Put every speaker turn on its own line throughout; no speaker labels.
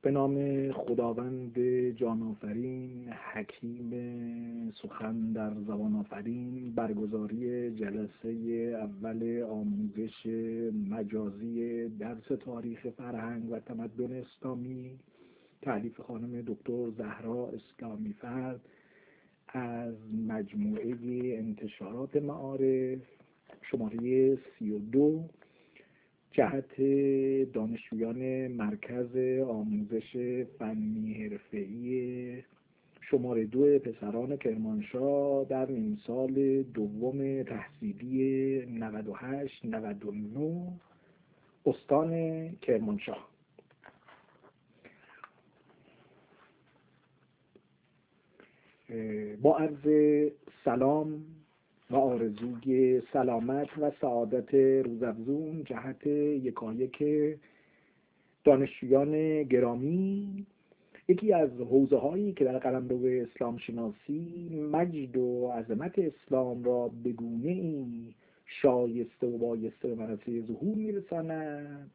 به نام خداوند جان آفرین، حکیم سخن در زبان آفرین. برگزاری جلسه اول آموزش مجازی درس تاریخ فرهنگ و تمدن اسلامی، تألیف خانم دکتر زهرا اسلامی فرد از مجموعه انتشارات معارف، شماره 32، جهت دانشجویان مرکز آموزش فنی حرفه‌ای شماره 2 پسران کرمانشاه در نیم سال دوم تحصیلی 98-99 استان کرمانشاه. با عرض سلام و آرزوی سلامت و سعادت روزافزون جهت یکایک دانشجویان گرامی، یکی از حوزه هایی که در قلمرو اسلام شناسی مجد و عظمت اسلام را به گونه‌ای شایسته و بایسته به منصه ظهور میرساند،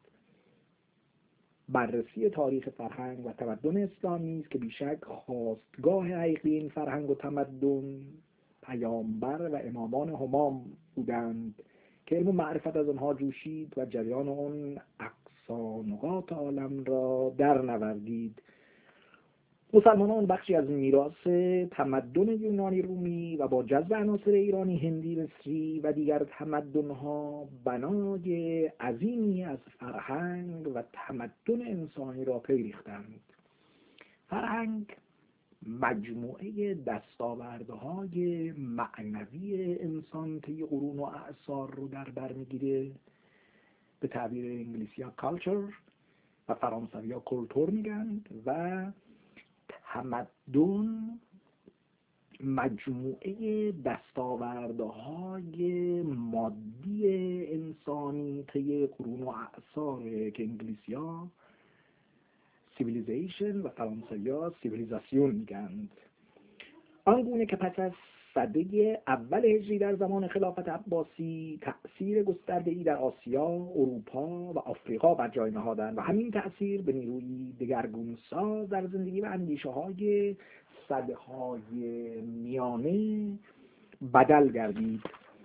بررسی تاریخ فرهنگ و تمدن اسلامی است که بیشک خاستگاه حقیقی این فرهنگ و تمدن پیامبر و امامان همام بودند که علم و معرفت از آنها جوشید و جریان آن اقصا نقاط عالم را در نوردید. مسلمانان بخشی از میراث تمدن یونانی رومی و با جذب عناصر ایرانی، هندی، مصری و دیگر تمدن‌ها بنای عظیمی از فرهنگ و تمدن انسانی را پی ریختند. فرهنگ مجموعه دستاوردهای معنوی انسان طی قرون و اعصار رو در بر میگیره. به تعبیر انگلیسی ها کالچر و فرانسوی ها کلتور میگن، و تمدن مجموعه دستاوردهای مادی انسانی طی قرون و اعصار که انگلیسی ها سیویلیزیشن و فرانسوی ها سیویلیزاسیون میگند. آنگونه که پس از سده اول هجری در زمان خلافت عباسی تأثیر گسترده‌ای در آسیا، اروپا و آفریقا بر جای نهادند و همین تأثیر به نیروی دگرگونساز در زندگی و اندیشه‌های سده‌های میانه بدل گردید.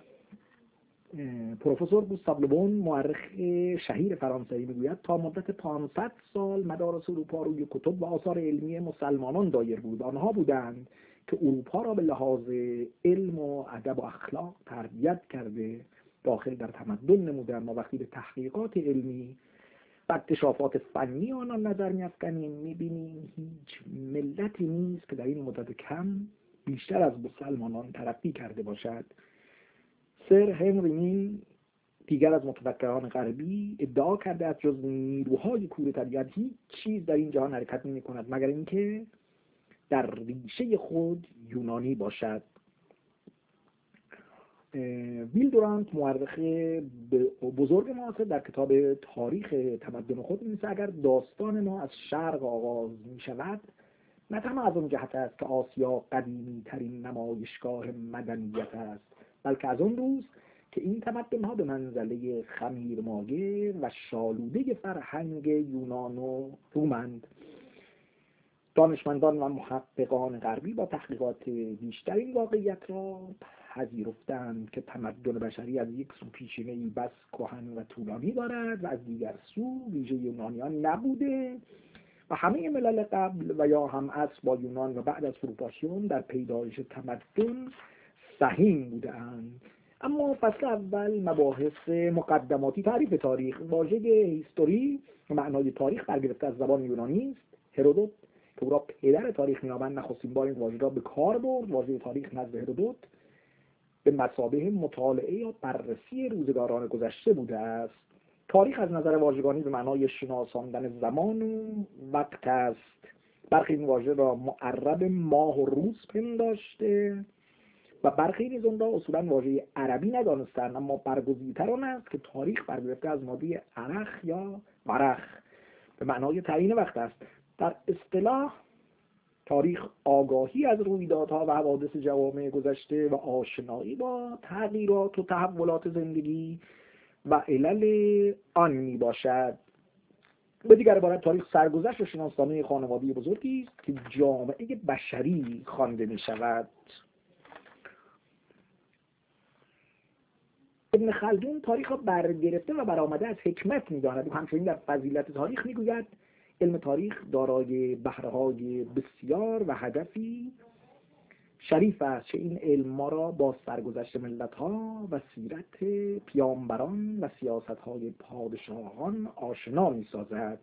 پروفسور گوستاو لوبون، مورخ شهیر فرانسوی، میگوید تا مدت 500 سال مدارس اروپا روی کتب و آثار علمی مسلمانان دایر بود. آنها بودند که اروپا را به لحاظ علم و ادب و اخلاق تربیت کرده داخل در تمدن نمودند. ما وقتی به تحقیقات علمی و اکتشافات فنی آنان نظر می‌افکنیم می‌بینیم هیچ ملتی نیست که در این مدت کم بیشتر از مسلمانان ترقی کرده باشد. سر هنری مین، دیگر از متفکران غربی، ادعا کرده از جز نیروهای کور طبیعت هیچ چیز در این جهان حرکت نمی‌کند مگر اینکه در ریشه خود یونانی باشد. ویل دورانت، مورخ بزرگ معاصر، در کتاب تاریخ تمدن خود می‌نویسد اگر داستان ما از شرق آغاز می‌شود، نه تنها از آن جهت است که آسیا قدیمی ترین نمایشگاه مدنیت است، بلکه از آن روز که این تمدن‌ها به منزله خمیرمایه و شالوده فرهنگ یونان و رومند. دانشمندان و محققان غربی با تحقیقات بیشتر این واقعیت را پذیرفتند که تمدن بشری از یک سو پیشینه‌ای بس کهن و طولانی دارد و از دیگر سو ویژه یونانیان نبوده و همه ملل قبل و یا هم عصر با یونان و بعد از فروپاشیون در پیدایش تمدن سهیم بودند. اما فصل اول مباحث مقدماتی تعریف تاریخ. واژه هیستوری معنای تاریخ برگرفته از زبان یونانی است. هرودوت که او را پدر تاریخ می‌یابند نخستین بار این واژه را به کار برد. واژه تاریخ نزد هرودوت به مثابه مطالعه یا بررسی روزگاران گذشته بوده است. تاریخ از نظر واژگانی به معنای شناساندن زمان و وقت است. برخی این واژه را معرب ماه و روز پنداشته و برخی نیز آن را اصولا واژه عربی ندانستند، اما برگزیدتر آن است که تاریخ برگرفته از ماده ارخ یا ورخ به معنای تعیین وقت است. در اصطلاح تاریخ آگاهی از رویدادها و حوادث جوامع گذشته و آشنایی با تغییرات و تحولات زندگی و علل آن می باشد. به دیگر عبارت تاریخ سرگذشت و شناسنامه خانواده بزرگی است که جامعه بشری خوانده می شود. ابن خلدون تاریخ را برگرفته و برآمده از حکمت می‌داند و همچنین در فضیلت تاریخ می‌گوید علم تاریخ دارای بهره‌های بسیار و هدفی شریف است که این علم ما را با سرگذشت ملت‌ها و سیرت پیامبران و سیاست‌های پادشاهان آشنا می‌سازد.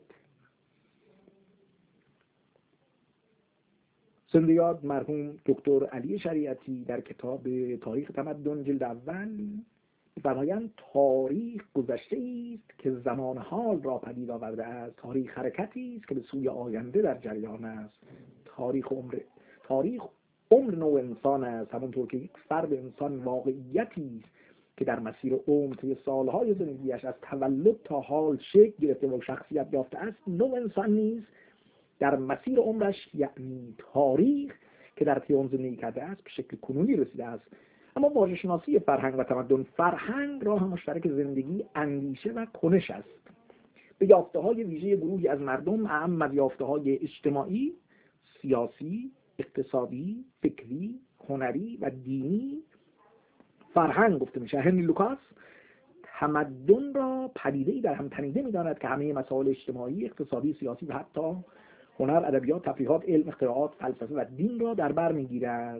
زنده یاد مرحوم دکتر علی شریعتی در کتاب تاریخ تمدن جلد اول می‌فرمایند تاریخ گذشته است که زمان حال را پدید آورده است. تاریخ حرکتی است که به سوی آینده در جریان است. تاریخ عمر نوع انسان است، همونطور که یک فرد انسان واقعیتی است که در مسیر عمر طی سالهای زندگیش از تولد تا حال شکل گرفته و شخصیت یافته است. نوع انسان نیز در مسیر عمرش یعنی تاریخ که در طی آن زندگی کرده است به شکل کنونی رسیده است. اما واژه شناسی فرهنگ و تمدن، فرهنگ راه مشترک زندگی، اندیشه و کنش است. به یافته‌های ویژه گروهی از مردم، اعم از یافته‌های اجتماعی، سیاسی، اقتصادی، فکری، هنری و دینی فرهنگ گفته میشه. هنری لوکاس تمدن را پدیده‌ای در هم تنیده می‌داند که همه مسائل اجتماعی، اقتصادی، سیاسی و حتی هنر، ادبیات، تفریحات، علم، اختراعات، فلسفه و دین را در بر می‌گیرد.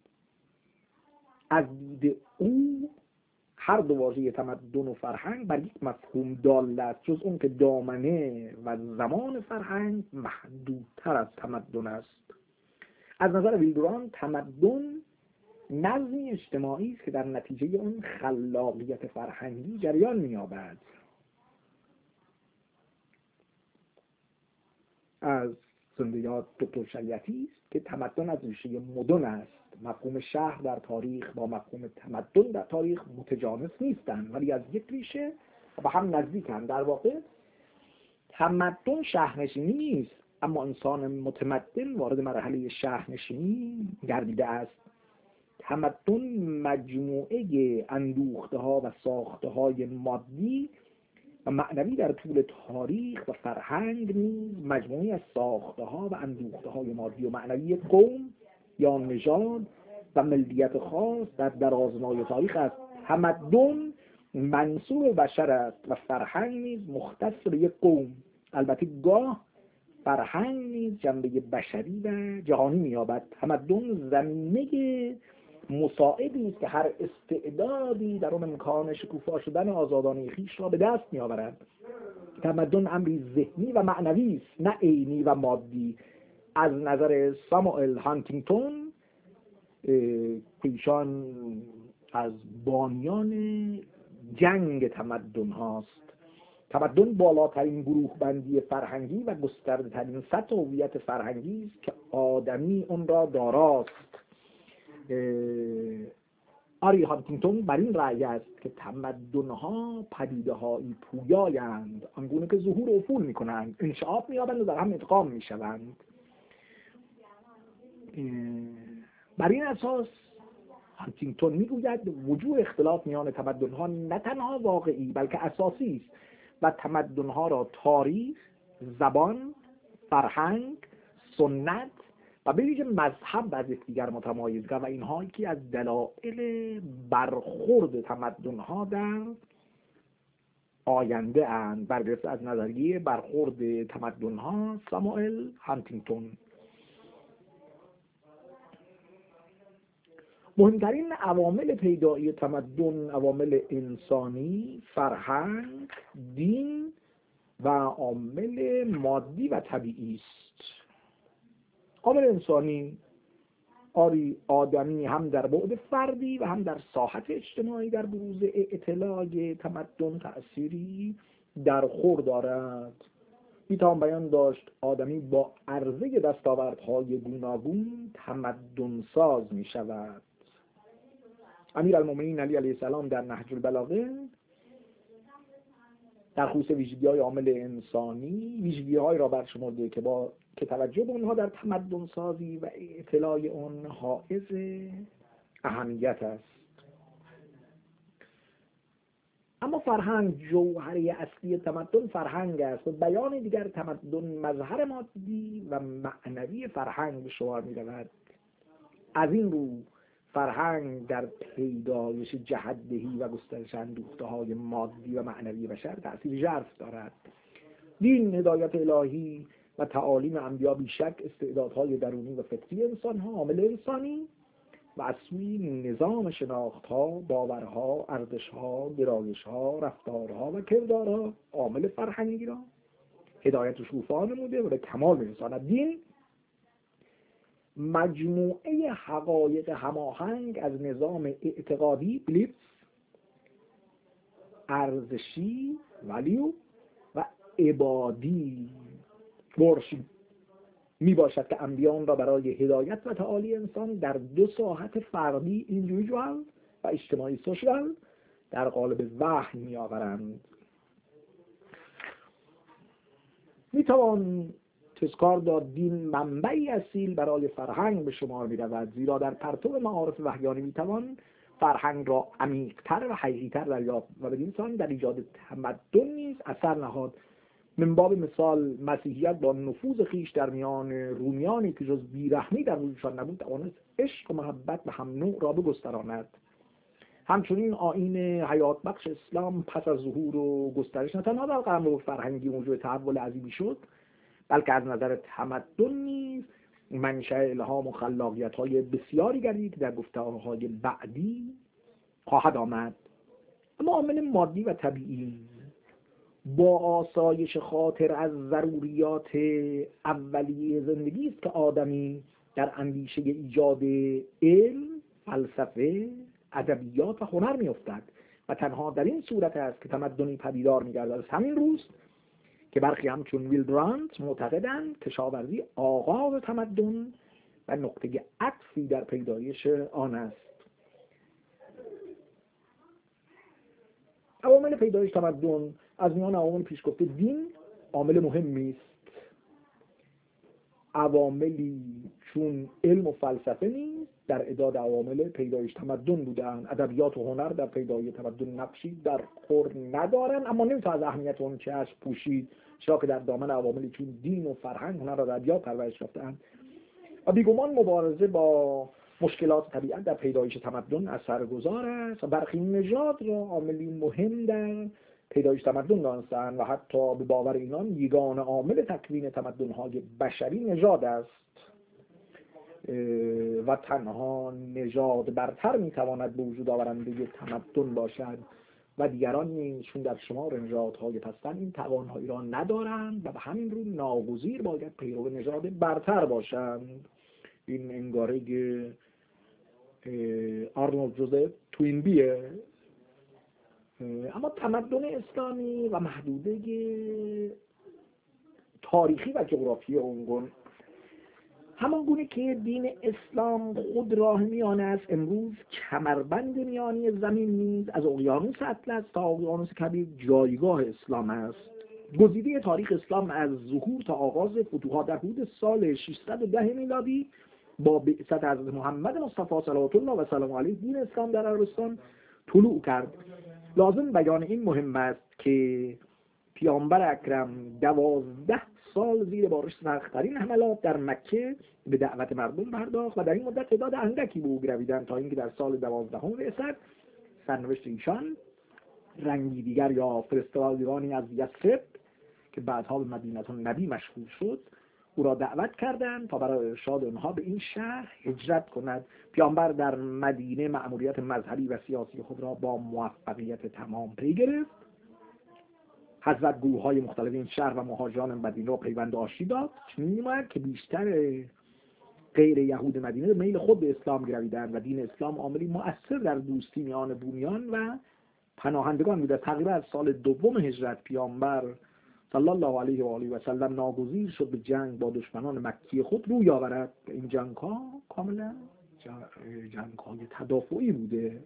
از دید او هر دو واژه تمدن و فرهنگ بر یک مفهوم دال است، جز اون که دامنه و زمان فرهنگ محدودتر از تمدن است. از نظر ویلدوران تمدن نظمی اجتماعی است که در نتیجه اون خلاقیت فرهنگی جریان می‌یابد. از زنده یاد دکتر شریعتی است که تمدن از ریشه مدن است. مفهوم شهر در تاریخ با مفهوم تمدن در تاریخ متجانس نیستند ولی از یک ریشه و به هم نزدیکند. در واقع تمدن شهرنشینی نیست، اما انسان متمدن وارد مرحله شهرنشینی گردیده است. تمدن مجموعه اندوخته‌ها و ساخته‌های مادی و معنوی در طول تاریخ و فرهنگ نیز مجموعی از ساخته‌ها و اندوخته‌های مادی و معنوی قوم یا نژاد و ملیت خاص در درازنای تاریخ است. تمدن منسوب بشر است و فرهنگ نیز مختص به یک قوم. البته گاه فرهنگ نیز جنبه بشری و جهانی می‌یابد. تمدن زمینه مساعدی است که هر استعدادی در اون امکان شکوفا شدن آزادانه خویش را به دست می‌آورد. تمدن امری ذهنی و معنوی است، نه عینی و مادی. از نظر ساموئل هانتینگتون ایشان از بانیان جنگ تمدن هاست. تمدن بالاترین گروه بندی فرهنگی و گسترده ترین سطح هویت فرهنگی است که آدمی اون را داراست. آری هانتینگتون بر این رأی است که تمدن‌ها پدیده‌هایی پویایند، آنگونه که ظهور و افول می‌کنند، انشعاب می‌یابند و در هم ادغام می‌شوند. بر این اساس هانتینگتون میگوید وجود اختلاف میان تمدن‌ها نه تنها واقعی بلکه اساسی است و تمدن‌ها را تاریخ، زبان، فرهنگ، سنت و به ویژه مذهب از یکدیگر متمایز کرد و اینها یکی از دلایل برخورد تمدن‌ها در آینده اند. برگرفته از نظریه برخورد تمدن‌ها ساموئل هانتینگتون. مهمترین عوامل پیدایی تمدن عوامل انسانی، فرهنگ، دین و عامل مادی و طبیعی است. عامل انسانی، آدمی هم در بعد فردی و هم در ساحت اجتماعی در بروز اطلاع تمدن تأثیری در خور دارد. میتوان بیان داشت آدمی با عرضه دستاوردهای گوناگون تمدن ساز می شود. امیرالمومنین علی علیه السلام در نهج البلاغه در خصوص ویژگی‌های عامل انسانی ویژگی‌هایی را برشمرده که توجه به آنها در تمدن سازی و اطلاع آن حائز اهمیت است. اما فرهنگ جوهره اصلی تمدن فرهنگ است و بیان دیگر تمدن مظهر مادی و معنوی فرهنگ به شمار می رود. از این رو فرهنگ در پیدایش جهت‌دهی و گسترش اندوخته‌های مادی و معنوی بشر تأثیر ژرف دارد. دین، هدایت الهی و تعالیم انبیا بیشک استعدادهای درونی و فطری انسان‌ها، عامل انسانی و از سوی نظام شناخت‌ها، باورها، ارزش‌ها، گرایش‌ها، رفتارها و کردارها عامل فرهنگی را هدایت و شوفا نموده و به کمال می‌رساند. دین مجموعه حقایق هماهنگ از نظام اعتقادی بلیفز، ارزشی ولیو و عبادی ورشی می باشد که انبیان را برای هدایت و تعالی انسان در دو ساحت فردی individual و اجتماعی social در قالب وحی می آورند. می توان تذکار داد دین منبعی اصیل برای فرهنگ به شمار می رود، زیرا در پرتو معارف وحیانی می توان فرهنگ را عمیق‌تر و حقیقی‌تر دریافت و بدین سان در ایجاد تمدن نیز اثر نهاد. من باب مثال مسیحیت با نفوذ خیش در میان رومیانی که جز بیرحمی در وجودشان نبود توانست عشق و محبت به هم نوع را بگستراند. همچنین آیین حیات بخش اسلام پس از ظهور و گسترش نه تنها در قلمرو فرهنگی موجب تحول عظیمی شد، بلکه از نظر تمدن نیز منشأ الهام و خلاقیت‌های بسیاری گردید که در گفتارهای بعدی خواهد آمد. اما عامل مادی و طبیعی با آسایش خاطر از ضروریات اولیه زندگی است که آدمی در اندیشه ایجاد علم، فلسفه، ادبیات و هنر می‌افتد و تنها در این صورت است که تمدنی پدیدار می‌گردد. از همین روست که برخی همچون ویلدرانت معتقدند کشاورزی آغاز تمدن و نقطه عطفی در پیدایش آن است. عوامل پیدایش تمدن از میان عوامل پیش گفته دین عامل مهمی است. عواملی چون علم و فلسفه نیز در اعداد عوامل پیدایش تمدن بودند. ادبیات و هنر در پیدایش تمدن نقشی در خور ندارند، اما نمیتونه از اهمیت اون چشم پوشید، چرا که در دامن عواملی چون دین و فرهنگ، هنر و ادبیات پرورش یافته‌اند. و بیگمان مبارزه با مشکلات طبیعت در پیدایش تمدن اثرگذار است و برخی نژاد را عاملی مهم در پیدایش تمدن دانستند و حتی به باور اینان یگانه عامل تکوین تمدن‌های بشری نژاد است و تنها نژاد برتر میتواند به وجود آورنده تمدن باشد و دیگران نیز چون در شمار نژادهای پستن این توانایی را ندارند و به همین رو ناگزیر باید پیرو نژاد برتر باشند. این انگاره آرنولد جوزف توینبیه. اما تمدن اسلامی و محدوده تاریخی و جغرافی اون همان گونه که دین اسلام خود راه میانه است، امروز کمربند میانی زمین نیز از اقیانوس اطلس تا اقیانوس کبیر جایگاه اسلام است. گزیده تاریخ اسلام از ظهور تا آغاز فتوحات در حدود سال 610 میلادی با بعثت حضرت محمد مصطفی صلوات الله و سلام علیه دین اسلام در عربستان طلوع کرد. لازم بیان این مهم است که پیامبر اکرم 12 سال زیر بارش سخت‌ترین حملات در مکه به دعوت مردم پرداخت و در این مدت تعداد اندکی به او گرویدند تا اینکه در سال 12 بعثت سرنوشت ایشان رنگی دیگر یا فرستادگانی از یثرب که بعدها به مدینه النبی مشهور شد او را دعوت کردند تا برای ارشاد آنها به این شهر هجرت کند. پیامبر در مدینه مأموریت مذهبی و سیاسی خود را با موفقیت تمام پی گرفت. حضرت گروه‌های مختلف این شهر و مهاجران مدینه را پیوند آشتی داد، چنین می‌آمد که بیشتر غیر یهود مدینه به میل خود به اسلام گرویدند و دین اسلام عاملی مؤثر در دوستی میان بومیان و پناهندگان بود. تقریبا از سال دوم هجرت پیامبر صلی الله علیه و آله و سلم ناگزیر شد به جنگ با دشمنان مکی خود روی آورد. این جنگ‌ها کاملا جنگ‌های تدافعی بوده.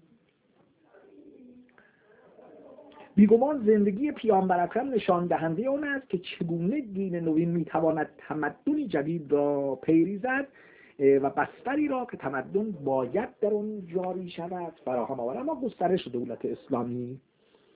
بیگمان زندگی پیامبر اکرم نشان دهنده آن است که چگونه دین نوین میتواند تمدنی جدید را پیری زد و بستری را که تمدن باید در آن جاری شود فراهم آورد. اما گسترش دولت اسلامی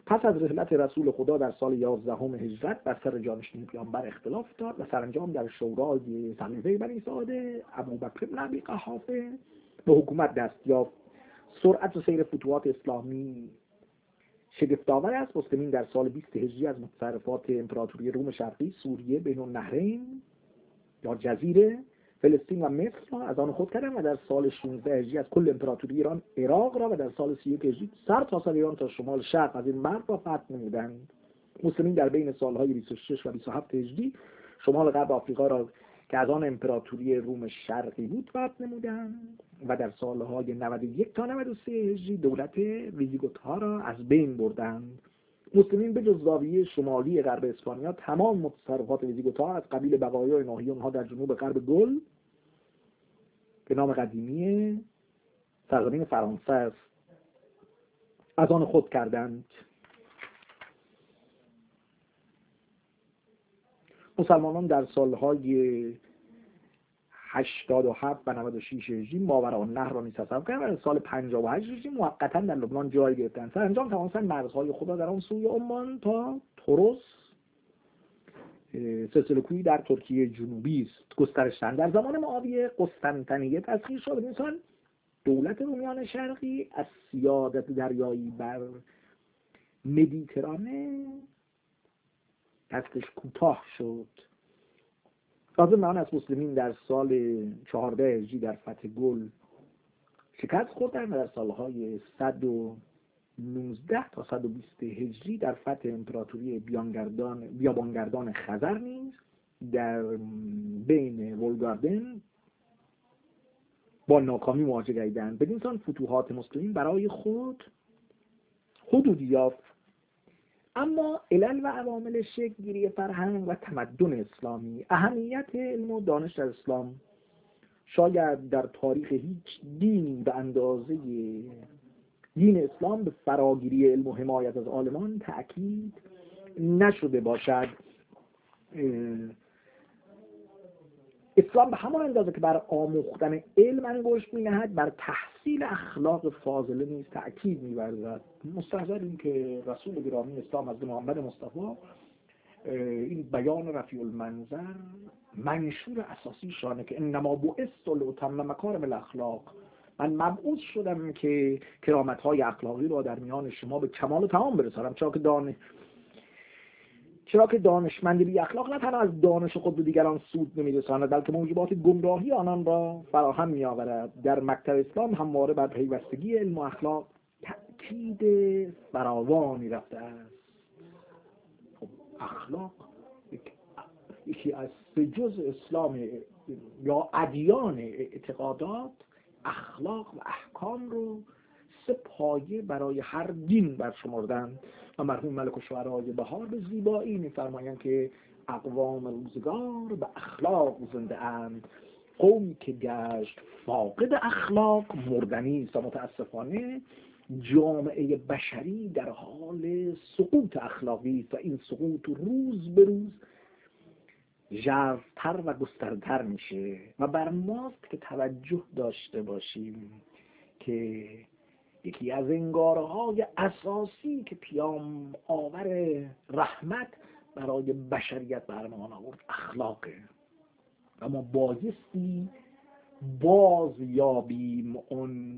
پس از رحلت رسول خدا در سال 11 هجرت بر سر جانشین پیامبر اختلاف افتاد و سرانجام در شورای سلیقه بنی ساعده ابوبکر بن ابی قحافه به حکومت دست یافت. سرعت و سیر فتوحات اسلامی شگفت‌آور است. مسلمین در سال 20 هجری از متصرفات امپراتوری روم شرقی، سوریه، بین النهرین یا جزیره، فلسطین و مصر را از آن خود کردند و در سال 16 هجری از کل امپراتوری ایران عراق را و در سال 31 هجری سر تا سر ایران تا شمال شرق از این مرز را فتح نمودند. مسلمین در بین سالهای 26 و 27 هجری شمال غرب آفریقا را که از آن امپراتوری روم شرقی بود فتح نمودند و در سالهای 91 تا 93 هجری دولت ویزیگوت‌ها را از بین بردند. مسلمین به جز زاویه شمالی غرب اسپانیا تمام متصرفات ویزیگوت‌ها از قبیل بقایای ناحیه آنها در جنوب غرب گل به نام قدیمی سرزمین فرانسه است از آن خود کردند. مسلمانان در سالهای 87 و 96 هجری ماوراءالنهر را نیز تصرف کردند و در سال 58 هجری موقتا در لبنان جای گرفتند. سرانجام توانستند مرزهای خود را در آن سوی عمان تا طروس، سلسله کوهی در ترکیه جنوبی است، گسترش دهند. در زمان معاویه قسطنطنیه تسخیر شد. به این سال دولت رومیان شرقی از سیادت دریایی بر مدیترانه دستش کوتاه شد. لازم آن از مسلمین در سال 14 هجری در فتح گل شکست خوردند و در سالهای 119 تا 120 هجری در فتح امپراتوری بیابانگردان خزر نیز در بین ولگاردن با ناکامی مواجه گردیدند. بدین سان فتوحات مسلمین برای خود حدودی یافت. اما علل و عوامل شکل‌گیری فرهنگ و تمدن اسلامی، اهمیت علم و دانش در اسلام شاید در تاریخ هیچ دینی به اندازه دین اسلام به فراگیری علم و حمایت از عالمان تأکید نشده باشد. اسلام به همان اندازه که بر آموختن علم انگشت می‌نهد، بر تحصیل اخلاق فاضله نیز تأکید می‌ورزد. مستحضر این که رسول گرامی اسلام حضرت محمد مصطفی این بیان رفیع المنظر منشور اساسی شانه که انما بعثت لاتمم مکارم الاخلاق، من مبعوث شدم که کرامت‌های اخلاقی را در میان شما به کمال و تمام برسانم، چرا که دانشمند بی اخلاق نه تنها از دانش خود به دیگران سود نمی‌رساند بلکه موجبات گمراهی آنان را فراهم می‌آورد. در مکتب اسلام همواره بر پیوستگی علم و اخلاق تأکید فراوانی رفته است. اخلاق یکی از سه جزء اسلام یا ادیان اعتقادات اخلاق و احکام رو سه پایه برای هر دین برشمردند و مرحوم ملک الشعرای بهار به زیبایی می‌فرمایند که اقوام روزگار به اخلاق زنده اند، قومی که گشت فاقد اخلاق مردنی است و متاسفانه جامعه بشری در حال سقوط اخلاقی است و این سقوط روز به روز ژرف‌تر و گسترده‌تر میشه و بر ماست که توجه داشته باشیم که یکی از انگاره‌های اساسی که پیام آور رحمت برای بشریت برمان آورد اخلاقه و ما بایستی باز یابیم اون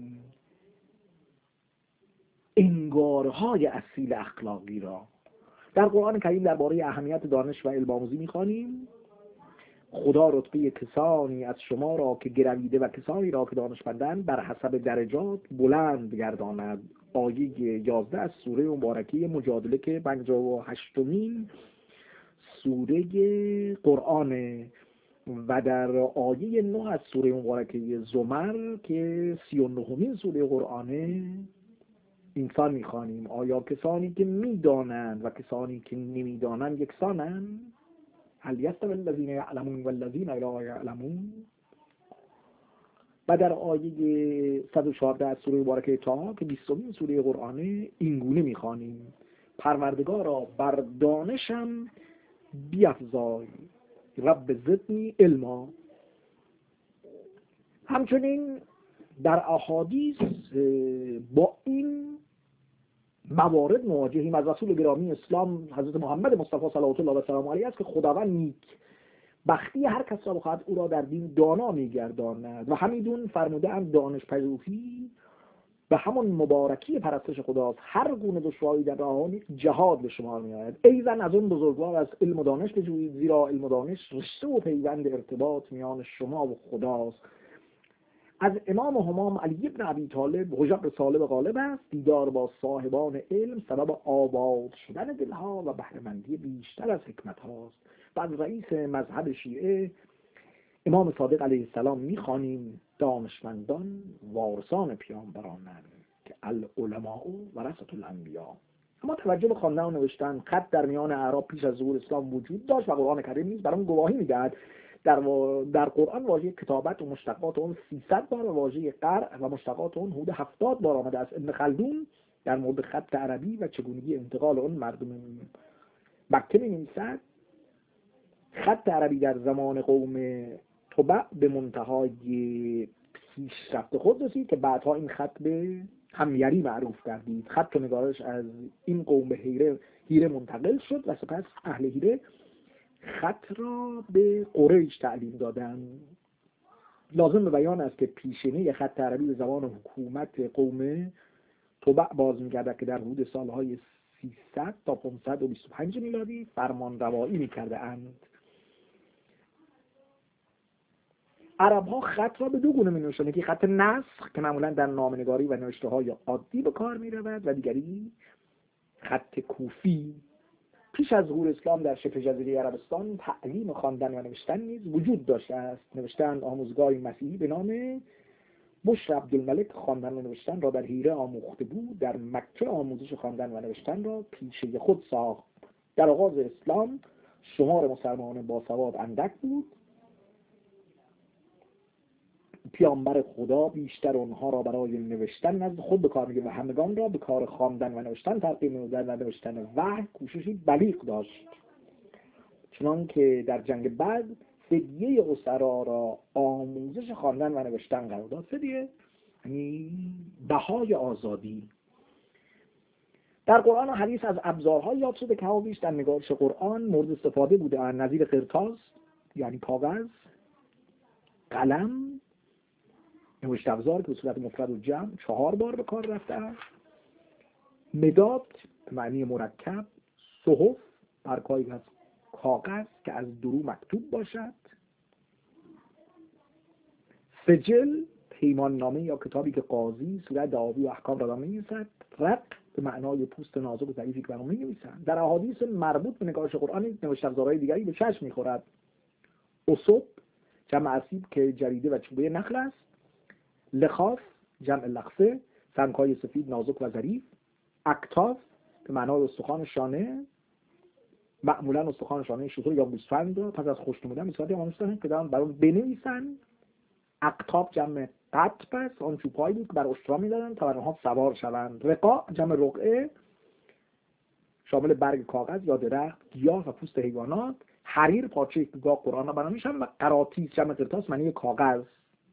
انگاره‌های اصیل اخلاقی را. در قرآن کریم درباره اهمیت دانش و علم آموزی می‌خوانیم: خدا رتبه کسانی از شما را که گرویده و کسانی را که دانشمندند بر حسب درجات بلند گرداند. آیه 11 از سوره مبارکه مجادله که 58مین سوره قرآن و در آیه 9 از سوره مبارکه زمر که 39مین سوره قرآنه انسان می‌خوانیم: آیا کسانی که می‌دانند و کسانی که نمی‌دانند یکسانند؟ هل یستوی الذین یعلمون والذین لا یعلمون؟ و در آیه 114 از سوره مبارکه طه که 20مین سوره قرآنه اینگونه می‌خوانیم: پروردگارا بر دانشم بیفزای رب زدنی علما. همچنین در احادیث با این موارد مواجهیم از رسول گرامی اسلام حضرت محمد مصطفی صلوات الله و سلام علیه است که خداوند نیک بختی هر کس را بخواهد او را در دین دانا می‌گرداند و همیدون فرموده ام دانش پژوهی و همون مبارکی پرستش خداست. هر گونه دشواری در راه نیک جهاد به شما میآید. ایزن از اون بزرگوار از علم و دانش بجویید، زیرا علم و دانش رشته و پیوند ارتباط میان شما و خداست. از امام و همام علی ابن ابی طالب حجب صالب غالب است. دیدار با صاحبان علم سبب آباد شدن دلها و بهره‌مندی بیشتر از حکمت هاست. و از رئیس مذهب شیعه امام صادق علیه السلام میخوانیم دانشمندان وارثان پیامبرانند که العلماء ورثة الانبیاء. اما توجه به خواندن و نوشتن خط در میان اعراب پیش از ظهور اسلام وجود داشت و قرآن کریم نیز بر آن گواهی میدهد. در قرآن واژه کتابت و مشتقات اون 300 بار و واژه قرء و مشتقات اون حدود 70 بار آمده است. ابن خلدون در مورد خط عربی و چگونگی انتقال اون مردم مکه می‌نویسد خط عربی در زمان قوم تبع به منتهای پیشرفت خود رسید که بعدها این خط به همیری معروف گردید. خط و نگارش از این قوم به هیره منتقل شد و سپس اهل هیره خط را به قریش تعلیم دادند. لازم به بیان است که پیشینه خط عربی به زمان حکومت قوم تبع باز می‌گردد که در حدود سالهای 300 تا 525 میلادی فرمان روایی می‌کرده اند. عرب ها خط را به دو گونه می‌نوشتند، یکی خط نسخ که معمولا در نامه‌نگاری و نوشته‌های عادی به کار می‌رود و دیگری خط کوفی. پیش از ظهور اسلام در شبه جزیره عربستان تعلیم خواندن و نوشتن نیز وجود داشته است. نوشتن آموزگاهی مسیحی به نام بشر عبدالملک خواندن و نوشتن را در هیره آموخته بود. در مکه آموزش خواندن و نوشتن را پیشه خود ساخت. در آغاز اسلام شمار مسلمانان باسواد اندک بود. پیامبر خدا بیشتر اونها را برای نوشتن نزد خود به کار می‌گرفت و همگان را به کار خواندن و نوشتن ترغیب می‌نمود و نوشتن وحی کوششی بلیغ داشت. چنان که در جنگ بدر فدیه اسرا را آموزش خواندن و نوشتن قرار داد. فدیه یعنی بهای آزادی. در قرآن و حدیث از ابزارهای یاد شده که بیش در نگارش قرآن مورد استفاده بوده اند، نظیر قرطاس یعنی کاغذ، قلم، نوشت ابزار که به صورت مفرد و جمع 4 بار به کار رفته است، مداد به معنی مرکب، صحف برگ‌هایی از کاغذ که از درو مکتوب باشد، سجل پیمان نامه یا کتابی که قاضی صورت دعاوی و احکام را می‌نویسد، رق به معنای پوست نازک و ضعیفی که برام می‌نویسند. در احادیث مربوط به نگارش قرآن نوشت ابزارهای دیگری به چشم می‌خورد. اصب جمع اسیب که جریده و چوبه نخل است، لخاف جمع لخفه سنگ‌های سفید نازک و ظریف، اکتاف به معنای استخوان شانه، معمولا استخوان شانه شتر یا گوسفند را پس از خشک نمودن به صورت آموزش‌دهند که دارن برای بنویسن. اکتاف جمع قطب است، آن چوب‌هایی بود که بر اشترا می‌دادند تا بر آنها سوار شوند. رقاع جمع رقعه شامل برگ کاغذ یا درخت، گیاه و پوست حیوانات. حریر پارچه‌ای که گاه قرآن را بنا می‌شن و قراطیس جمع قرطاس معنی کاغذ.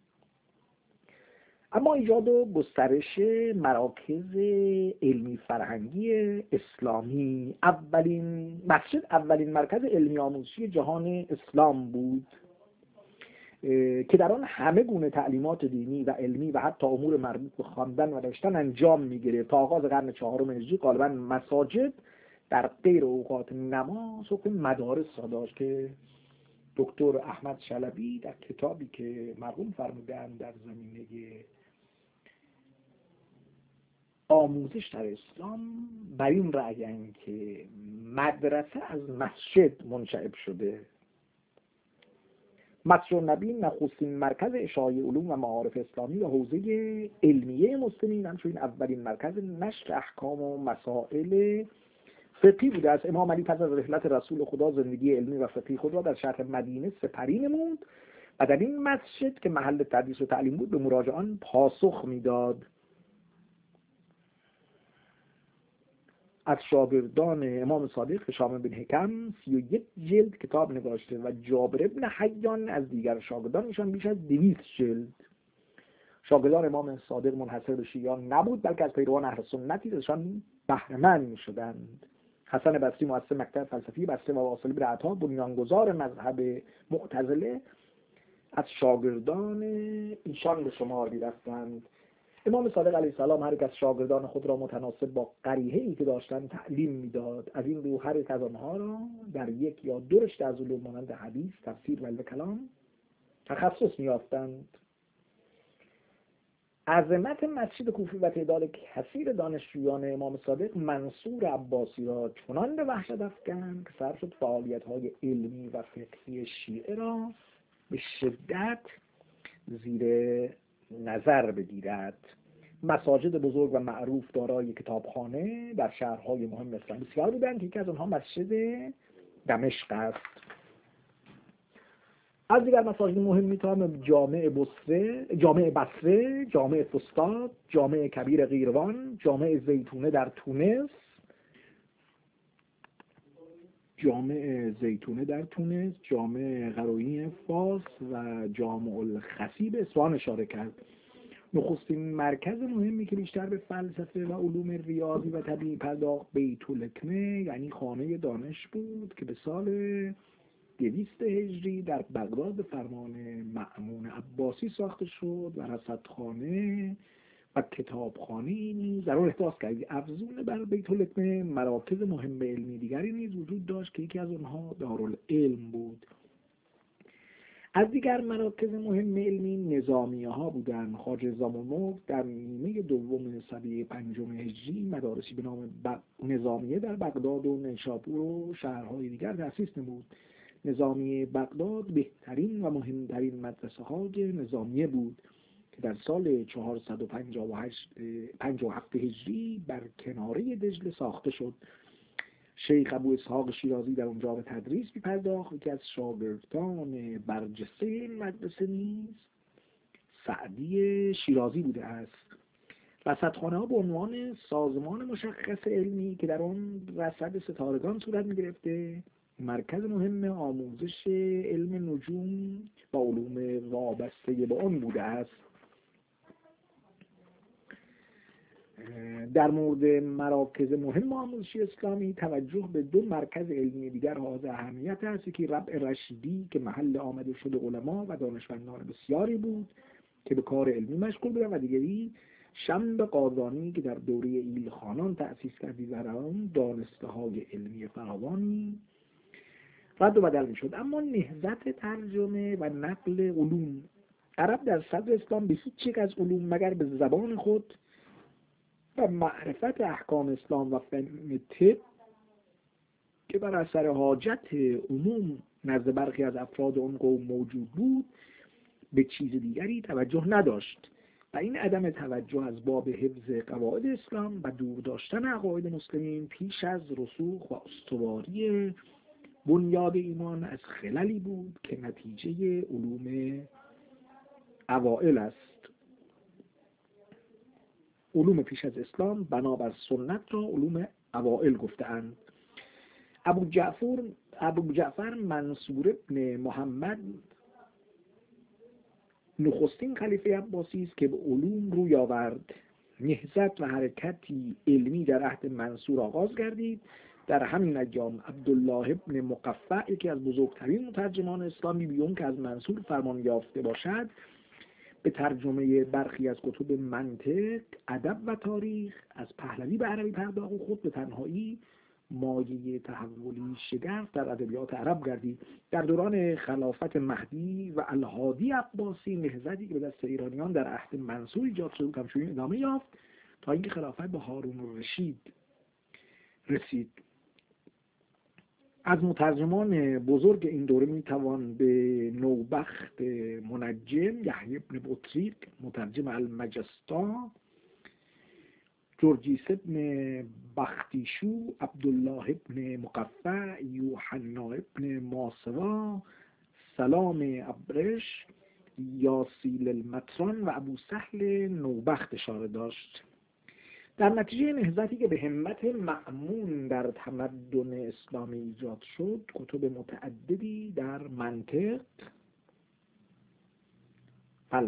اما ایجاد و گسترش مراکز علمی فرهنگی اسلامی، اولین مسجد اولین مرکز علمی آموزشی جهان اسلام بود که در آن همه گونه تعلیمات دینی و علمی و حتی امور مربوط به خواندن و نوشتن انجام می‌گرفت. تا آغاز قرن 4 هجری غالباً مساجد در غیر اوقات نماز حکم مدارس را داشت که دکتر احمد شلبی در کتابی که مرحوم فرمودند در زمینه آموزش در اسلام بر این رأیند که مدرسه از مسجد منشعب شده. مسجد نبی نخستین مرکز اشاعه علوم و معارف اسلامی و حوزه علمیه مسلمین، همچنین اولین مرکز نشر احکام و مسائل فقهی بوده است. امام علی پس از رحلت رسول خدا زندگی علمی و فقهی خود را در شهر مدینه سپری نمود و در این مسجد که محل تدریس و تعلیم بود به مراجعان پاسخ میداد. از شاگردان امام صادق هشام بن حکم 31 جلد کتاب نگاشته و جابر بن حیان از دیگر شاگردانشان بیش از 200 جلد. شاگردان امام صادق منحصر به شیعیان نبود، بلکه از پیروان اهل سنتی ازشان بهره‌مند شدند. حسن بصری مؤسس مکتب فلسفی بصره و واصل بن عطا بنیانگذار مذهب معتزله از شاگردان ایشان به شمار می‌رفتند. امام صادق علیه السلام هر یک از شاگردان خود را متناسب با قریحه‌ای که داشتند تعلیم می‌داد. از این رو هر یک از آنها را در یک یا دو رشته از علوم مانند حدیث، تفسیر و علم کلام تخصص می‌یافتند. عظمت مسجد کوفه و تعداد کثیر دانشجویان امام صادق منصور عباسی را چنان به وحشت افکند که سبب شد فعالیت‌های علمی و فقهی شیعه را به شدت زیر نظر بگیرد. مساجد بزرگ و معروف دارای کتابخانه در شهرهای مهم اسلام بسیار بودند که یکی از آنها مسجد دمشق است. از دیگر مساجد مهم می‌توانم جامع بصره، جامع فسطاط، جامع کبیر قیروان، جامع زیتونه در تونس، جامع قرویین فاس و جامع الخطیب اصفهان اشاره کرد. نخستین مرکز مهمی که بیشتر به فلسفه و علوم ریاضی و طبیعی پرداخت بیت‌الحکمه یعنی خانه دانش بود که به سال 200 هجری در بغداد به فرمان مأمون عباسی ساخته شد و رصدخانه و کتابخانه نیز در آن احداث کرد. افزون بر بیت‌الحکمه مراکز مهم علمی دیگری نیز وجود داشت که یکی از آنها دارالعلم بود. از دیگر مراکز مهم علمی نظامیه ها بودند. خواجه زمان‌الملک در نیمه دوم سده 5 هجری مدارسی به نام نظامیه در بغداد و نیشابور و شهرهای دیگر تأسیس نمود. نظامیه بغداد بهترین و مهمترین مدرسه های نظامیه بود که در سال 457 هجری بر کناره دجله ساخته شد. شیخ ابو اسحاق شیرازی در اونجا به تدریس می‌پرداخت که از شاگردان برجسته این مدرسه نیز سعدی شیرازی بوده است. رصدخانه ها به عنوان سازمان مشخص علمی که در آن رصد ستارگان صورت می‌گرفته مرکز مهم آموزش علم نجوم و علوم وابسته به آن بوده است. در مورد مراکز مهم آموزشی اسلامی توجه به دو مرکز علمی دیگر حائز اهمیت است که ربع رشیدی که محل آمده شده علما و دانشمندان بسیاری بود که به کار علمی مشغول بودند و دیگری شنب قاضانی که در دوره ایلخانان تأسیس کردید و در آن دانسته های علمی فراوانی رد و بدل می شد. اما نهضت ترجمه و نقل علوم عرب در صدر اسلام به هیچ یک از علوم مگر به زبان خود و معرفت احکام اسلام و فهم طب که بر اثر حاجت عموم نزد برخی از افراد اون قوم موجود بود به چیز دیگری توجه نداشت و این عدم توجه از باب حفظ قواعد اسلام و دور داشتن عقاید مسلمین پیش از رسوخ و استواری بنیاد ایمان از خللی بود که نتیجه علوم اوائل است. علوم پیش از اسلام بنابر سنت را علوم اوائل گفته‌اند. ابو جعفر منصور ابن محمد نخستین خلیفه عباسی است که به علوم روی آورد. نهضت و حرکتی علمی در عهد منصور آغاز گردید. در همین ایام عبدالله ابن مقفع یکی از بزرگترین مترجمان اسلامی بیون که از منصور فرمان یافته باشد به ترجمه برخی از کتب منطق، ادب و تاریخ از پهلوی به عربی پرداخت و خود به تنهایی مایه تحولی شگرف در ادبیات عرب گردید. در دوران خلافت مهدی و الهادی عباسی نهضتی که به دست ایرانیان در عهد منصور ایجاد شد همچنین ادامه یافت تا اینکه خلافت به هارون الرشید رسید. از مترجمان بزرگ این دوره میتوان به نوبخت منجم، یحیی ابن بطریق مترجم المجستا، جرجیس ابن بختیشو، عبدالله ابن مقفع، یوحنا ابن ماسوا، سلام ابرش، یاسیل المطران و ابو سهل نوبخت اشاره داشت. در نتیجه نهضتی که به همت مأمون در تمدن اسلامی ایجاد شد کتب متعددی در منطق،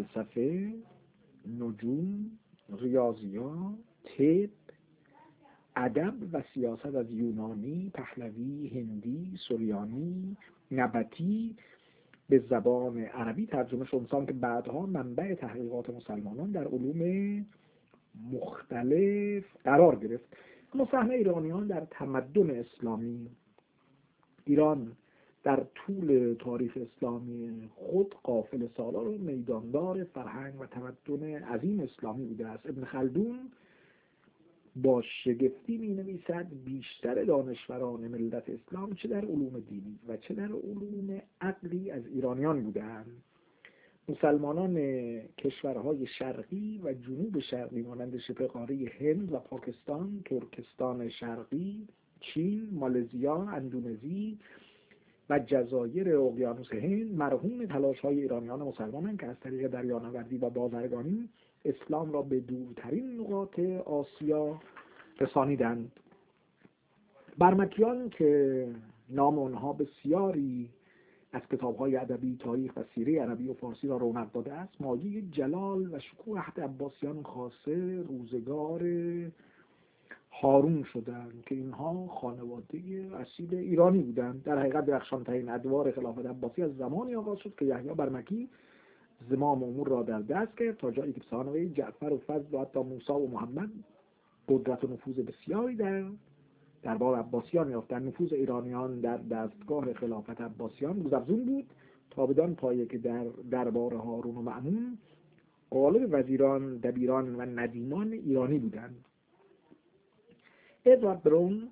فلسفه، نجوم، ریاضیات، طب ادب و سیاست از یونانی، پهلوی، هندی، سوریانی، نبطی به زبان عربی ترجمه شد، انسان که بعدها منبع تحقیقات مسلمانان در علوم مختلف قرار گرفت. اما سهم ایرانیان در تمدن اسلامی، ایران در طول تاریخ اسلامی خود قافله سالار و میداندار فرهنگ و تمدن عظیم اسلامی بوده است. ابن خلدون با شگفتی می نویسد بیشتر دانشوران ملت اسلام چه در علوم دینی و چه در علوم عقلی از ایرانیان بودند. مسلمانان کشورهای شرقی و جنوب شرقی مانند شبه قاره هند و پاکستان، ترکستان شرقی، چین، مالزیا، اندونزی و جزایر اقیانوس هند مرهون تلاش‌های ایرانیان مسلمانند که از طریق دریانوردی و بازرگانی اسلام را به دورترین نقاط آسیا رسانیدند. برمکیان که نام آنها بسیاری از کتاب‌های ادبی، تاریخ و سیره عربی و فارسی را رونق داده است، مایه جلال و شکوه عهد عباسیان خاصه روزگار هارون شدند که اینها خانواده اصیل ایرانی بودند. در حقیقت درخشان‌ترین ادوار خلافت عباسی از زمانی آغاز شد که یحیی برمکی زمام امور را در دست گرفت تا جایی که پسران وی جعفر و فضل و حتی موسی و محمد قدرت و نفوذ بسیاری در دربار عباسیان یافتند. نفوذ ایرانیان در دستگاه خلافت عباسیان روزافزون بود تا بدان پایه که در دربار هارون و مأمون غالب وزیران، دبیران و ندیمان ایرانی بودند. ادوارد برون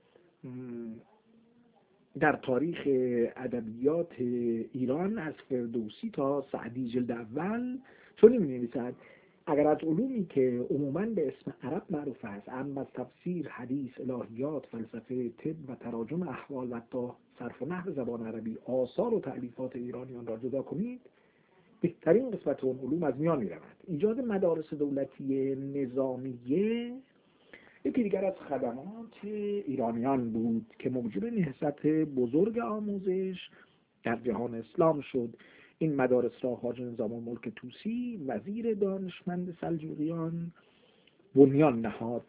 در تاریخ ادبیات ایران از فردوسی تا سعدی جلد اول چنین می‌نویسد: اگر از علومی که عموماً به اسم عرب معروف است، اما از تفسیر، حدیث، الهیات، فلسفه، طب و تراجم احوال و حتی صرف و نحو زبان عربی آثار و تألیفات ایرانیان را جدا کنید، بهترین قسمت اون علوم از میان می‌رود. ایجاد مدارس دولتی نظامیه یکی دیگر از خدمات ایرانیان بود که موجب نهضت بزرگ آموزش در جهان اسلام شد. این مدارس را خواجه نظام الملک طوسی وزیر دانشمند سلجوقیان بنیان نهاد.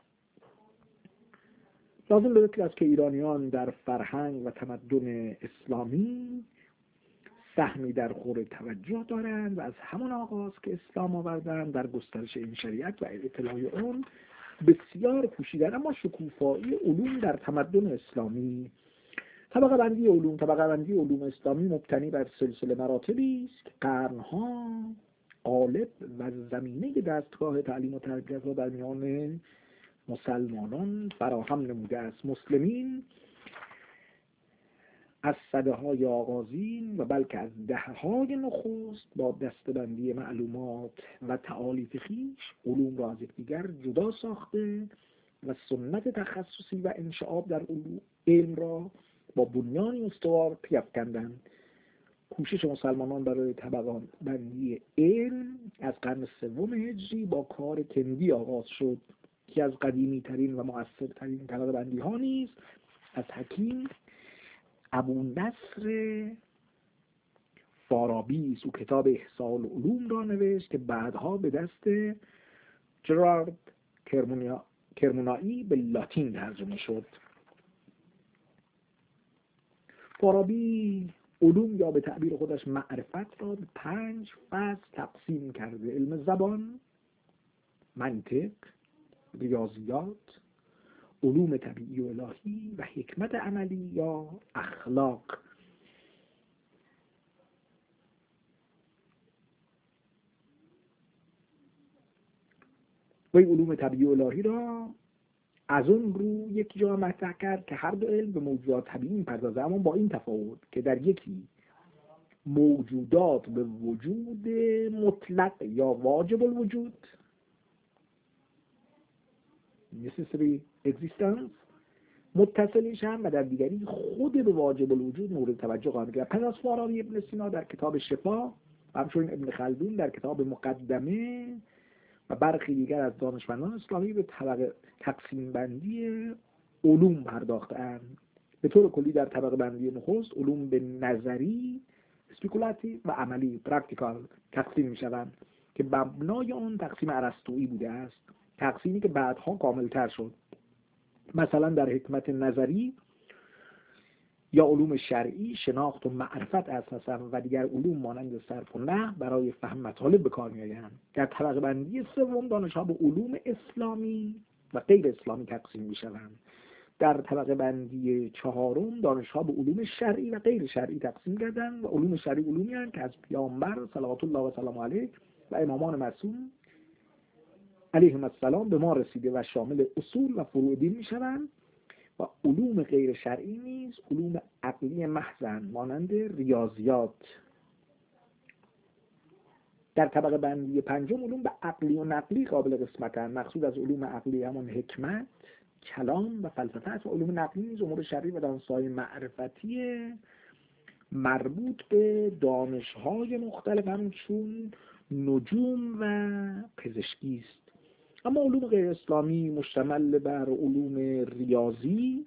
لازم بدانید که ایرانیان در فرهنگ و تمدن اسلامی سهمی در خور توجه دارند و از همان آغاز که اسلام آوردند در گسترش این شریعت و اطلاع اون بسیار کوشیدند. اما شکوفایی علوم در تمدن اسلامی، طبقه بندی علوم اسلامی مبتنی بر سلسله مراتبی است که قرنها قالب و زمینه دستگاه تعلیم و تربیت را در میان مسلمانان فراهم نموده است. مسلمین از سده‌های آغازین و بلکه از دهه‌های نخست با دسته‌بندی معلومات و تألیف خویش علوم را از یکدیگر جدا ساخته و سنت تخصصی و انشعاب در علم را با بنیانی استوار پیافکندند. کوشش مسلمانان برای طبقه بندی علم از قرن سوم هجری با کار کندی آغاز شد که از قدیمی ترین و مؤثرترین طبقه بندی ها نیست از حکیم ابو نصر فارابی او کتاب احصاء العلوم را نوشت که بعدها به دست جرارد کرمونایی به لاتین ترجمه شد. فارابی علوم یا به تعبیر خودش معرفت را به 5 فصل تقسیم کرده: علم زبان، منطق، ریاضیات، علوم طبیعی و الهی و حکمت عملی یا اخلاق. و این علوم طبیعی و الهی را از اون رو یک جا مطرح کرد که هر دو علم به موجودات طبیعی می‌پردازه، اما با این تفاوت که در یکی موجودات به وجود مطلق یا واجب الوجود necessary existence متصل میشن و در دیگری خود به واجب الوجود مورد توجه قرار گرفت. پس از فارابی ابن سینا در کتاب شفا و همچنین ابن خلدون در کتاب مقدمه و برخی دیگر از دانشمندان اسلامی به تقسیم بندی علوم پرداختند. به طور کلی در طبقه بندی نخست علوم به نظری اسپیکولاتیو و عملی پرکتیکال تقسیم می‌شوند که مبنای آن تقسیم ارسطویی بوده است، تقسیمی که بعدها کاملتر شد. مثلا در حکمت نظری یا علوم شرعی شناخت و معرفت اساسا و دیگر علوم مانند صرف و نحو برای فهم مطالب به کار می‌آیند. در طبقه بندی سوم دانش‌ها به علوم اسلامی و غیر اسلامی تقسیم می‌شوند. در طبقه بندی چهارم دانش‌ها به علوم شرعی و غیر شرعی تقسیم گردند و علوم شرعی علومی هستند که از پیامبر صلوات الله و سلام علیه و امامان معصوم علیهم السلام به ما رسیده و شامل اصول و فروع دین می‌شوند. و علوم غیر شرعی نیز علوم عقلی محضند مانند ریاضیات. در طبقه بندی پنجم علوم به عقلی و نقلی قابل قسمتند. مقصود از علوم عقلی همان حکمت، کلام و فلسفه است و علوم نقلی نیز امور شرعی و دانش‌های معرفتی مربوط به دانش‌های مختلف همچون نجوم و پزشکی است. اما علوم غیر اسلامی مشتمل بر علوم ریاضی،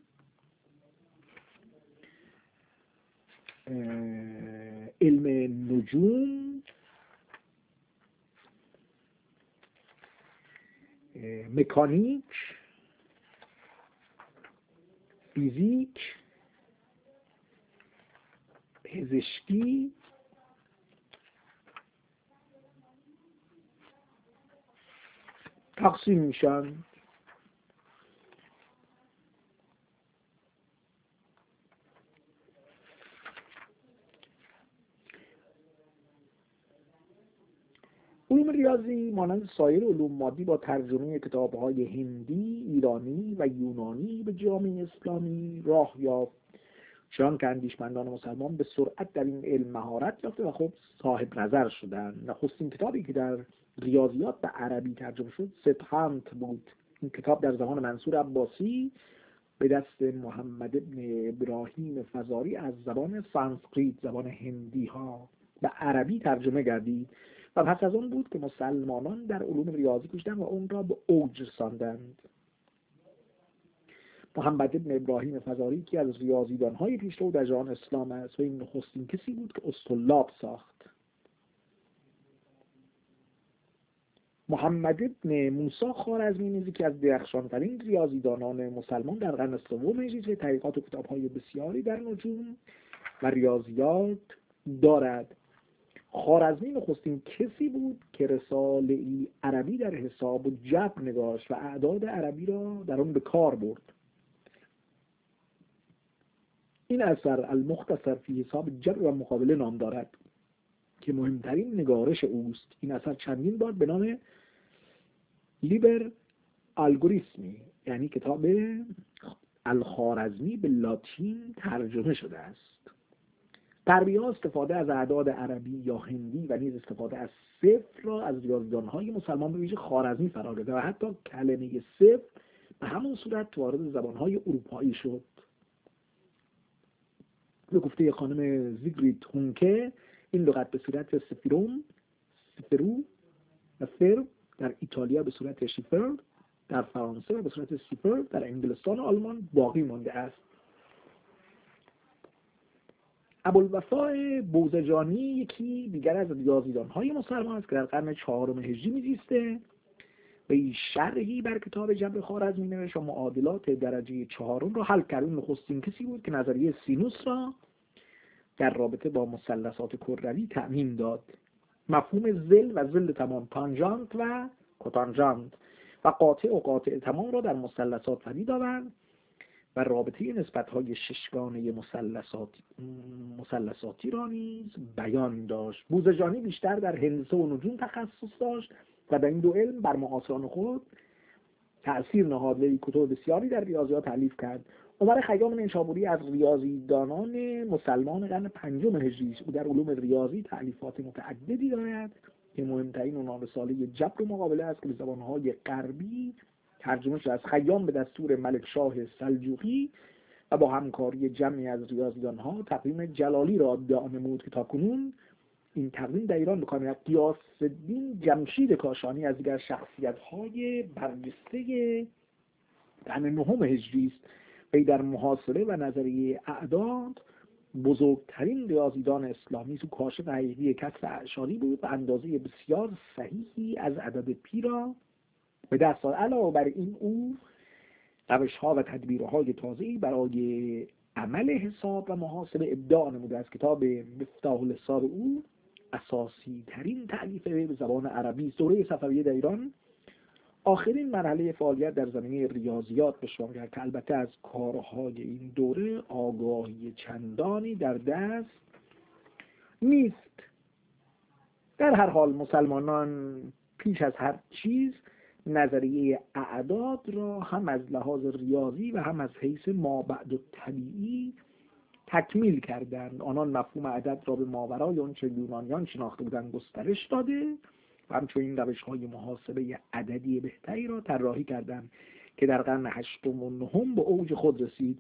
علم نجوم، مکانیک، فیزیک، پزشکی، تقسیم میشن. علوم ریاضی مانند سایر علوم مادی با ترجمه کتاب‌های هندی، ایرانی و یونانی به جامعه اسلامی راه یافت، چون که اندیشمندان مسلمان به سرعت در این علم مهارت یافته و خب صاحب نظر شدند. نخستین کتابی که در ریاضیات به عربی ترجمه شد سپهانت بود. این کتاب در زمان منصور عباسی به دست محمد ابن ابراهیم فزاری از زبان سانسکریت، زبان هندی ها، به عربی ترجمه گردید و پس از آن بود که مسلمانان در علوم ریاضی کوشیدند و اون را به اوج رساندند. محمد ابن ابراهیم فزاری که از ریاضیدان‌های پیشرو در جهان اسلام است و این نخستین کسی بود که اسطلاب ساخت. محمد ابن موسی خوارزمی که از درخشان‌ترین ریاضیدانان مسلمان در قرن سوم هجری تحقیقات و کتاب‌های بسیاری در نجوم و ریاضیات دارد. خوارزمی نخستین کسی بود که رساله‌ای عربی در حساب و جبر نگاشت و اعداد عربی را در آن به کار برد. این اثر المختصر فی حساب جبر و مقابله نام دارد که مهمترین نگارش اوست. این اثر چندین بار به نام لیبر الگوریسمی یعنی کتاب الخوارزمی به لاتین ترجمه شده است. غربی‌ها استفاده از اعداد عربی یا هندی و نیز استفاده از صفر را از ریاضیدان‌های مسلمان به ویژه خوارزمی فرا گرفت و حتی کلمه صفر به همون صورت وارد زبان‌های اروپایی شد. به گفته خانم زیگریت هونکه این لغت به صورت سفرو و فر در ایتالیا به صورت شیفر، در فرانسه به صورت سیفر، در انگلستان و آلمان باقی مانده است. ابوالوفاء بوزجانی یکی دیگر از ریاضیدان‌های مسلمان است که در قرن 4 هجری می‌زیسته و این شرحی بر کتاب جبر خوارزمی نوشت و معادلات درجه 4 را حل کرد. نخستین کسی بود که نظریه سینوس را در رابطه با مثلثات کروی تعمیم داد. مفهوم ظل و ظل تمام، تانژانت و کوتانژانت و قاطع و قاطع تمام را در مثلثات پدید آورد و رابطه نسبت‌های ششگانه مثلثاتی را نیز بیان داشت. بوزجانی بیشتر در هندسه و نجوم تخصص داشت و در این دو علم بر معاصران خود تأثیر نهاد و کتب بسیاری در ریاضیات تألیف کرد. عمر خیام نیشابوری از ریاضیدانان مسلمان قرن 5 هجری است. او در علوم ریاضی تألیفات متعددی دارد که مهمترین اونها رساله جبر و مقابله است که به زبان‌های غربی ترجمه شده است. خیام به دستور ملک شاه سلجوقی و با همکاری جمعی از ریاضیدان‌ها تقویم جلالی را ادعا نمود که تاکنون این تقویم در ایران به کار می‌رفت. غیاث‌الدین جمشید کاشانی از دیگر شخصیت‌های برجسته قرن 9 هجری است. وی در محاسبه و نظریه اعداد بزرگترین ریاضیدان اسلامی است. کاشف حقیقی کسر اعشاری بود و اندازه بسیار صحیحی از عدد پی را به دست آورد. علاوه بر این او روش‌ها و تدبیرهای تازه‌ای برای عمل حساب و محاسبه ابداع نموده است. کتاب مفتاح الحساب او اساسی ترین تألیف به زبان عربی است. دوره صفویه در ایران آخرین مرحله فعالیت در زمینه ریاضیات به شمار کرد که البته از کارهای این دوره آگاهی چندانی در دست نیست. در هر حال مسلمانان پیش از هر چیز نظریه اعداد را هم از لحاظ ریاضی و هم از حیث مابعد و طبیعی تکمیل کردند. آنان مفهوم عدد را به ماورای آنچه یونانیان شناخته بودند گسترش داده و همچنین روش‌های محاسبه عددی بهتری را طراحی کردند که در قرن هشتم و نهم به اوج خود رسید.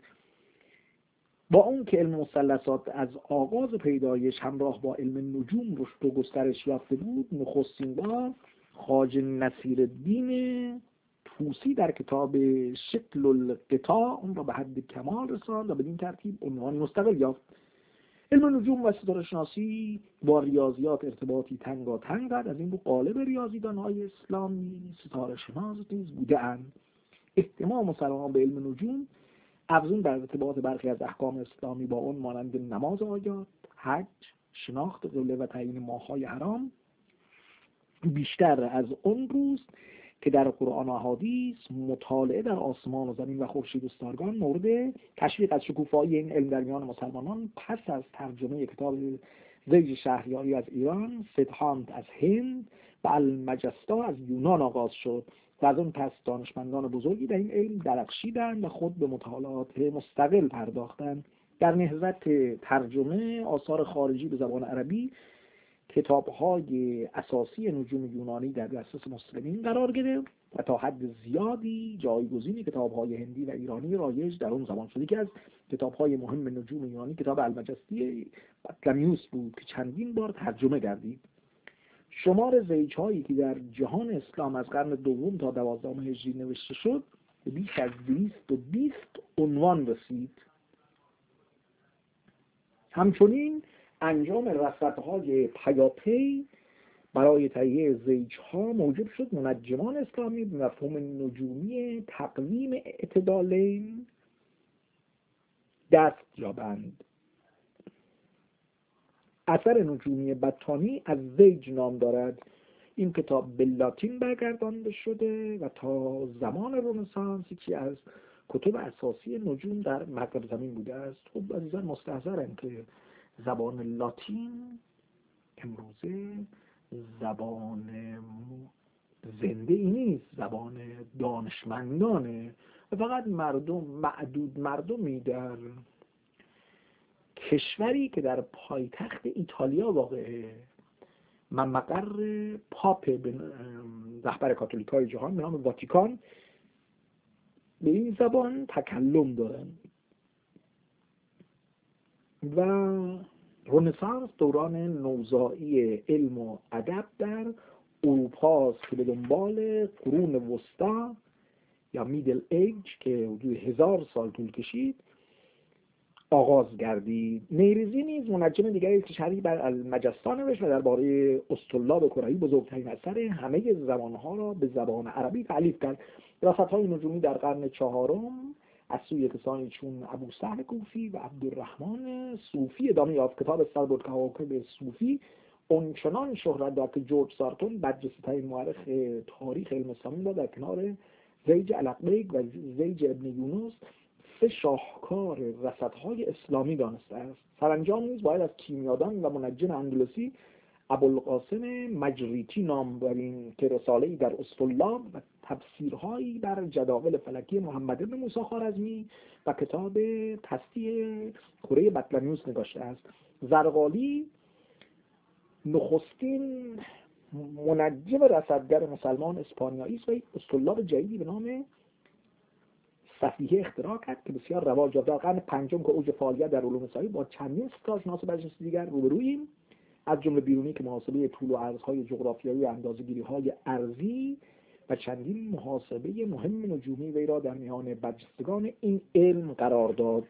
با اون که علم مثلثات از آغاز پیدایش همراه با علم نجوم رشد و گسترش یافته بود، نخستین بار خواجه نصیرالدین طوسی در کتاب شکل القطاع اون را به حد کمال رساند و بدین ترتیب عنوان مستقل یافت. علم نجوم و ستاره شناسی با ریاضیات ارتباطی تنگاتنگ دارد. از این رو قالب ریاضیدان‌های اسلامی ستاره شناس نیز بوده‌اند. اهتمام مسلمانان به علم نجوم افزون بر ارتباط برخی از احکام اسلامی با اون مانند نماز آیات، حج، شناخت قبله و تعیین ماه‌های حرام بیشتر از اون روز که در قرآن و احادیث مطالعه در آسمان و زمین و خورشید و ستارگان مورد تشویق از شکوفایی این علم در میان مسلمانان پس از ترجمه کتاب زیج شهریاری از ایران، سدهانت از هند و المجستا از یونان آغاز شد و از اون پس دانشمندان بزرگی در این علم درخشیدند و خود به مطالعات مستقل پرداختند. در نهضت ترجمه آثار خارجی به زبان عربی کتاب‌های اساسی نجوم یونانی در دسترس مسلمین قرار گرفت و تا حد زیادی جایگزین کتاب‌های هندی و ایرانی رایج در اون زمان شد. که از کتاب‌های مهم نجوم یونانی کتاب المجستی بطلمیوس بود که چندین بار ترجمه گردید. شمار زیج‌هایی که در جهان اسلام از قرن دوم تا 12 هجری نوشته شد به بیش از 220 عنوان رسید. همچنین انجام رصدهای پیاپی برای تهیه زیج‌ها موجب شد منجمان اسلامی به مفهوم نجومی تقویم اعتدالین دست یابند. اثر نجومی بطانی از زیج نام دارد. این کتاب به لاتین برگردانده شده و تا زمان رنسانس یکی از کتب اساسی نجوم در مغرب زمین بوده است. خب عزیزان مستحضرند که زبان لاتین امروزه زبان زنده ای نیست، زبان دانشمندانه و فقط معدود مردمی در کشوری که در پایتخت ایتالیا واقعه و مقر پاپ رهبر کاتولیکای جهان به نام واتیکان به این زبان تکلم دارند. و رنسانس دوران نوزایی علم و ادب در اروپا است که به دنبال قرون وسطا یا میدل ایج که حدود 1000 سال طول کشید آغاز گردید. نیریزی نیز منجم دیگری که شرحی بر المجستا نوشت و درباره اسطلاب کره‌ای بزرگترین اثر همه زبانها را به زبان عربی تألیف کرد. رصدهای نجومی در قرن چهارم از سوی کسانی چون ابو سهل کوفی و عبدالرحمن صوفی ادامه یافت. کتاب سربالکواکب صوفی اونچنان شهرت داشت که جورج سارتون برجسته‌ترین مورخ تاریخ علم اسلامی را در کنار زیج العقبیک و زیج ابن یونس سه شاهکار رصدهای اسلامی دانسته است. سرانجام نیز باید از کیمیادان و منجم اندلسی ابوالقاسم مجریتی نام بریم که رساله‌ای در اسطلاب و تفسیرهایی بر جداول فلکی محمد بن موسی خوارزمی و کتاب پستی کره بطلمیوس نگاشته است. زرقالی نخستین منجم رصدگر مسلمان اسپانیایی است و یک اسطلاب جدیدی به نام صفیحه اختراع کرد که بسیار رواج یافت. در قرن پنجم که اوج فعالیت در علوم اسلامی با چندین ستارشناس برجسته دیگر روبروییم، از جمله بیرونی که محاسبه طول و عرضهای جغرافیایی و اندازه‌گیری‌های ارضی و چندین محاسبه مهم نجومی وی را در میان برجستگان این علم قرار داد.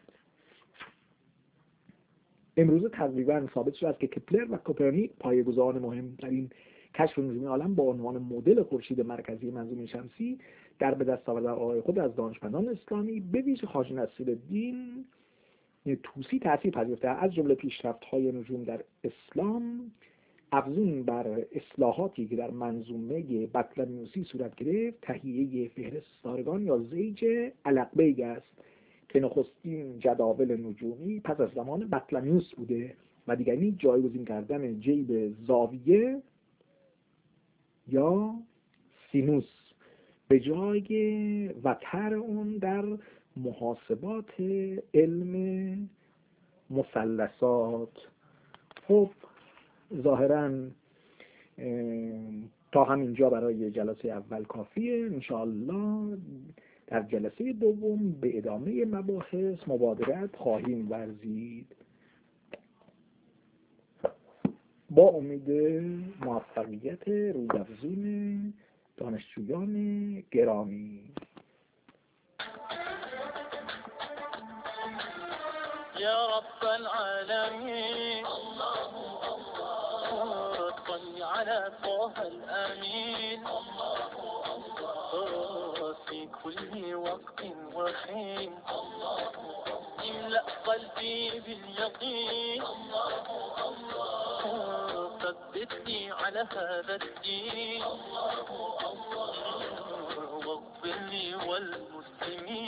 امروز تقریبا ثابت شده است که کپلر و کوپرنیک پایه‌گذاران مهم در این کشف نجومی عالم با عنوان مدل خورشید مرکزی منظومه شمسی در به دست آوردن آقای خود از دانشمندان اسلامی به ویژه خواجه نصیرالدین طوسی تأثیر پذیرفته. از جمله پیشرفت‌های نجوم در اسلام افزون بر اصلاحاتی که در منظومه بطلمیوسی صورت گرفت، تهیه فهرستارگان یا زیج علقبیگ است که نخستین جداول نجومی پس از زمان بطلمیوس بوده و دیگری جایگزین کردن جیب زاویه یا سینوس به جای وتر اون در محاسبات علم مثلثات. خب ظاهراً تا همینجا برای جلسه اول کافیه. انشاءالله در جلسه دوم به ادامه مباحث مبادرت خواهیم ورزید با امید موفقیت روزافزون دانشجویان گرامی.
يا رب العالمين صل على طه الأمين في كل وقت وحين املأ قلبي باليقين ثبتني على هذا الدين واغفر لي والمسلمين